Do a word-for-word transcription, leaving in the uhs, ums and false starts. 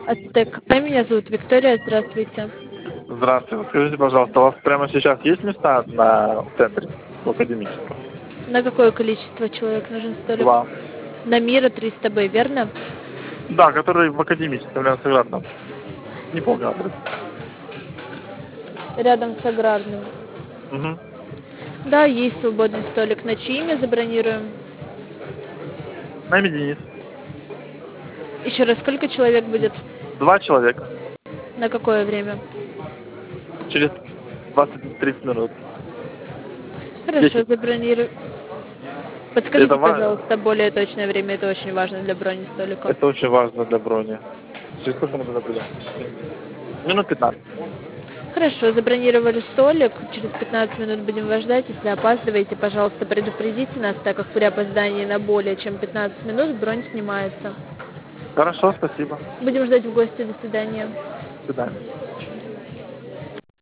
Ацтек. Меня зовут Виктория. Здравствуйте. Здравствуйте. Скажите, пожалуйста, у вас прямо сейчас есть места на в центре, в академическом? На какое количество человек нужен столик? Два. На Мира триста Б, верно? Да, который в академическом, рядом с Аграрным. Не помню адрес. Рядом с Аграрным. Угу. Да, есть свободный столик. На чьи имя забронируем? На имя Денис. Еще раз, сколько человек будет? Два человека. На какое время? Через двадцать-тридцать минут. Хорошо, десять. забронирую. Подскажите, Это, ва- пожалуйста, более точное время. Это очень важно для брони столика. это очень важно для брони. Через сколько мы туда придем? Минут пятнадцать. Хорошо, забронировали столик. Через пятнадцать минут будем вас ждать. Если опаздываете, пожалуйста, предупредите нас, так как при опоздании на более чем пятнадцать минут бронь снимается. Хорошо, спасибо. Будем ждать в гости. До свидания. До свидания.